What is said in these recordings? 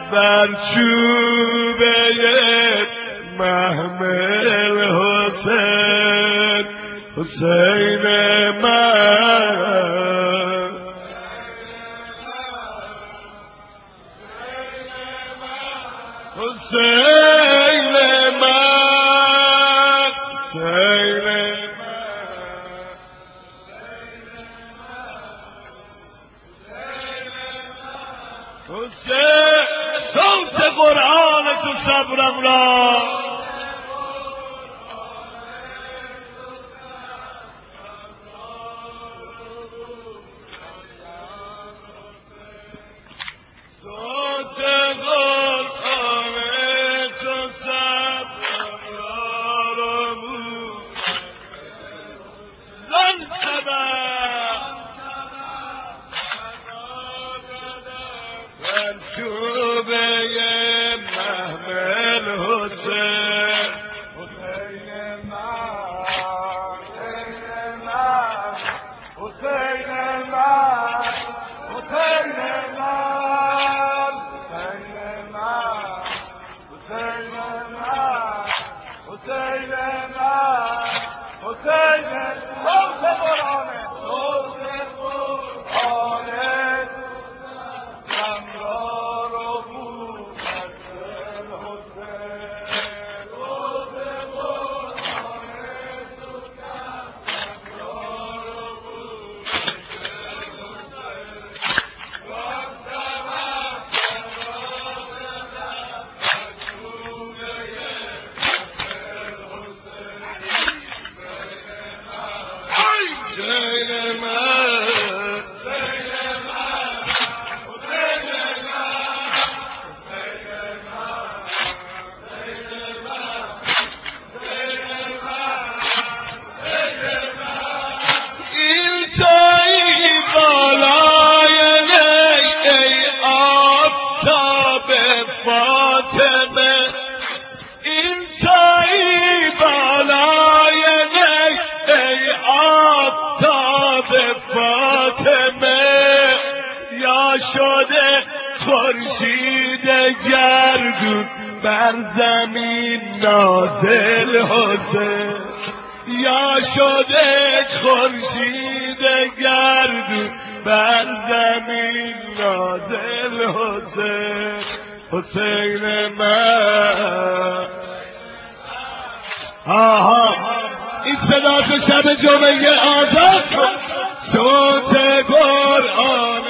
بر چوبه محمل حسین حسین من حسین من حسین حسین صوت قرآن تو صبرم را صوت قرآن تو صبرم را زن چوبه محمل حسین حسین من حسین من حسین من حسین من حسین من حسین صوت قرآن صوت قرآن شده خورشید گردون بر زمین نازل حسین یا شده خورشید گردون بر زمین نازل حسین حسین من آها این صدا تو شب جمعه آزاد کن صوت قرآن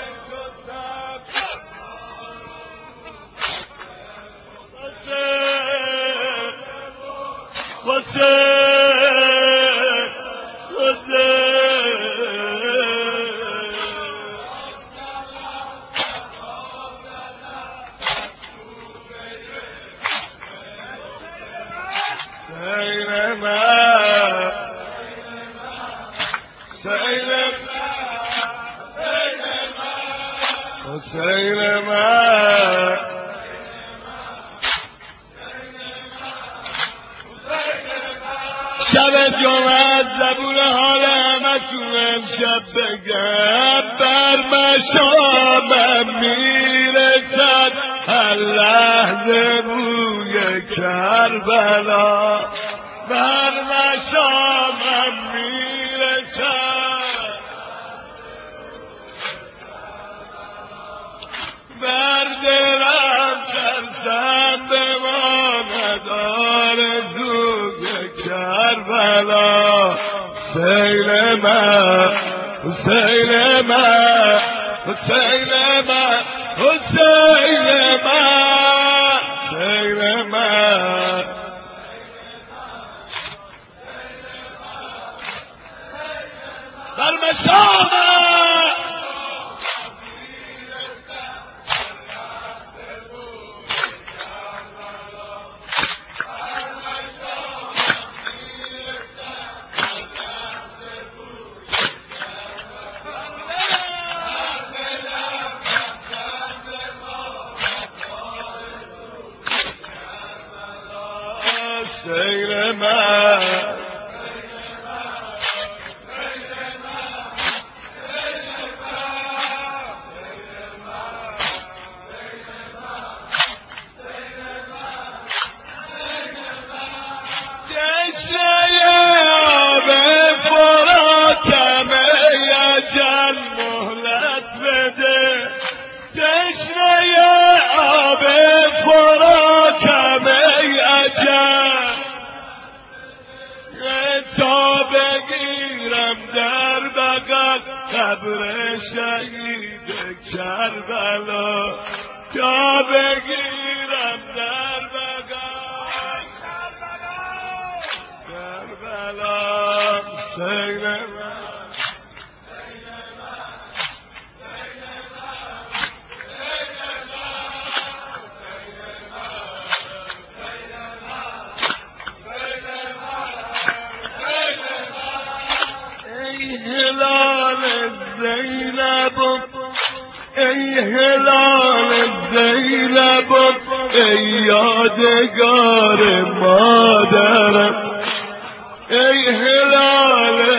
حسین من شب جمعه زبون حال همتون امشب بگم بر مشامم میرسد هر لحظه بوی کربلا بر مشامم میرسد بر دلم ترسم بماند آرزوی کربلا حسین من حسین من حسین من حسین من حسین من بر مشامم حسین من کربلا جا بگیرم در بغل کربلا سیر من ای هلال زینب ای هلال زینب ای یادگار مادرم ای هلال